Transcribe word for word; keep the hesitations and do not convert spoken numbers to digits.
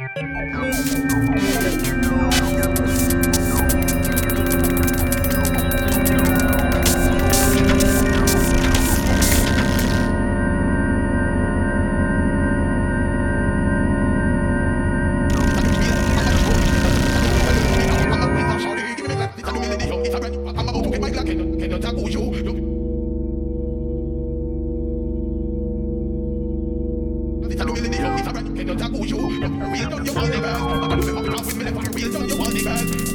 Real done, you want the girls. I'm gonna do it up with me, real done, you want the girls.